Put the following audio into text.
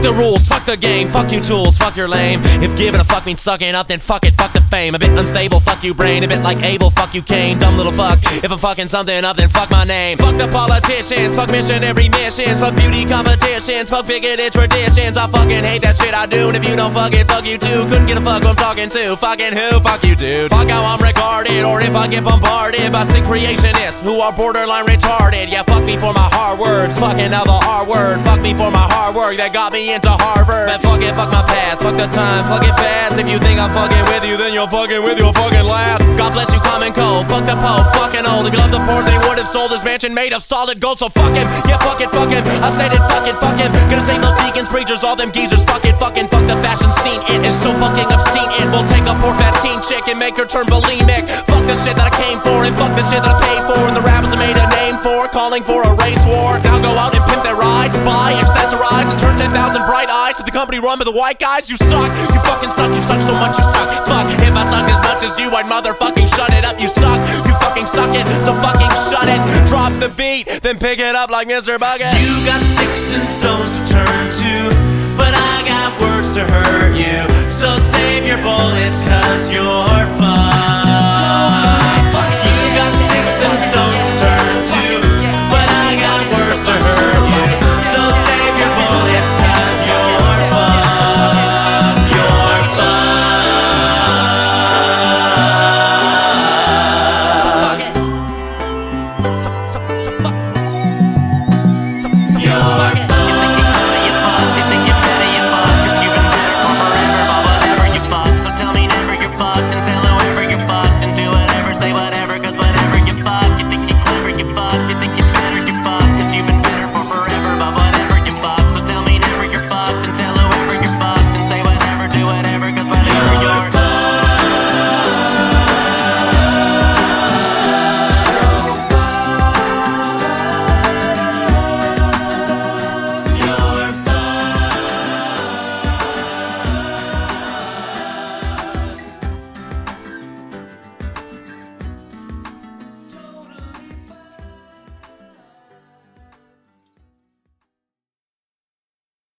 the rules, fuck the game, fuck you tools, fuck your lame. If giving a fuck means sucking up, then fuck it, fuck the fame. A bit unstable, fuck you brain, a bit like Abel, fuck you Cain. Dumb little fuck, if I'm fucking something up, then fuck my name. Fuck the politicians, fuck missionary missions, fuck beauty competitions, fuck bigoted traditions. I fucking hate that shit I do, and if you don't fuck it, fuck you too. Couldn't get a fuck who I'm talking to, fucking who, fuck you dude. Fuck how I'm regarded, or if I get bombarded by sick creationists who are borderline retarded. Yeah, fuck me for my hard words, fucking now the R word. Fuck me for my hard work that got me into Harvard. Man, fuck it, fuck my past, fuck the time, fuck it fast. If you think I'm fucking with you, then you're fucking with your fucking last. God bless you, common cold, fuck the Pope, fucking old. If you love the poor, they would have sold his mansion made of solid gold. So fuck him, yeah, fuck it, fuck him. I said it, fuck it, fuck him. Gonna save the deacons, preachers, all them geezers. Fuck it, fucking, fuck the fashion scene. It is so fucking obscene. It will take a poor fat teen chick and make her turn bulimic. Fuck the shit that I came for, and fuck the shit that I paid for, and the rappers I made a name for, calling for a race war. Now go out and pimp their rides, buy, accessorize, and turn 10,000 bright eyes to the company run by the white guys. You suck, you fucking suck, you suck so much, you suck. Fuck, if I suck as much as you, I'd motherfucking shut it up. You suck, you fucking suck it, so fucking shut it. Drop the beat, then pick it up like Mr. Bucket. You got sticks and stones to turn to, but I got words to hurt you. So save your bullets, cause you're fucked.